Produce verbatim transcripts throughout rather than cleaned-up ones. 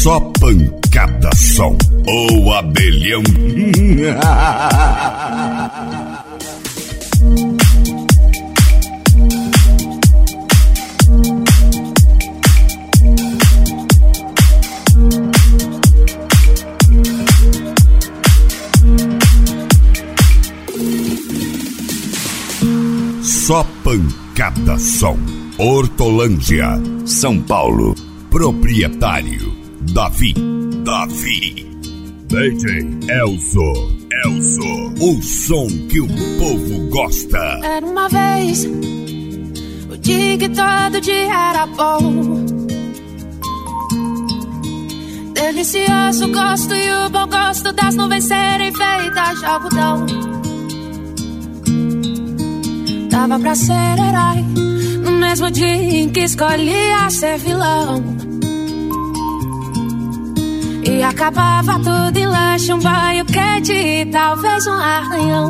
Só pancada som. Ô abelhão. Só pancada som. Hortolândia, São Paulo. Proprietário Davi. Davi. D J Elzo. Elzo. O som que o povo gosta. Era uma vez o dia que todo dia era bom. Delicioso gosto e o bom gosto das nuvens serem feitas de algodão. Dava pra ser herói no mesmo dia em que escolhia ser vilão. E acabava tudo em lanche, um banho quente e talvez um arranhão.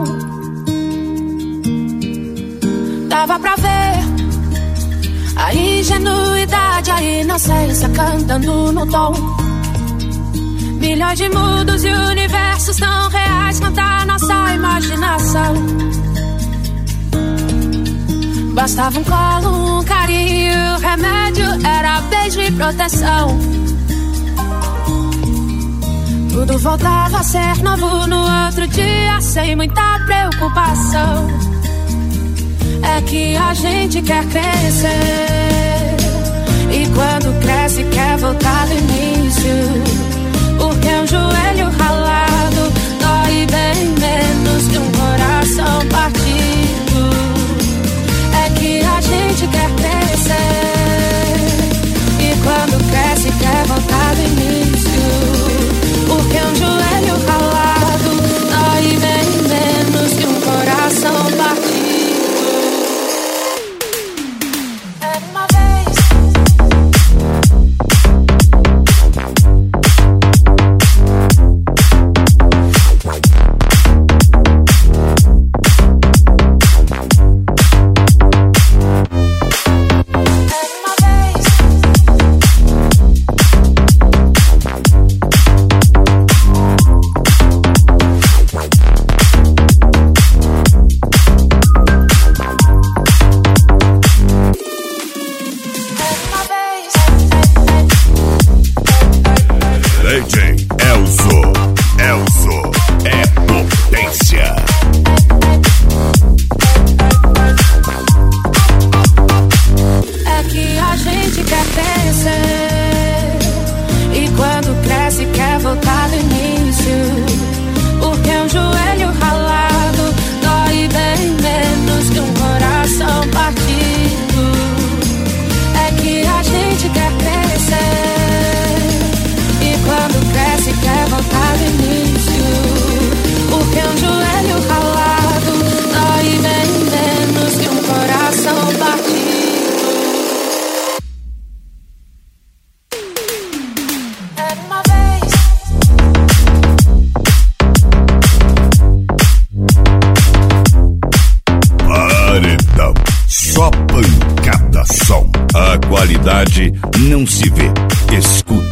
Dava pra ver a ingenuidade, a inocência cantando no tom. Milhões de mundos e universos tão reais quanto a nossa imaginação. Bastava um colo, um carinho, o remédio era beijo e proteção. Tudo voltava a ser novo no outro dia, sem muita preocupação. É que a gente quer crescer, e quando cresce quer voltar do início. Porque um joelho ralado dói bem menos que um coração partido. É que a gente quer crescer, e quando cresce quer voltar do início. Porque um joelho ralado dói bem menos que um coração partido. Era uma vez não se vê, escuta.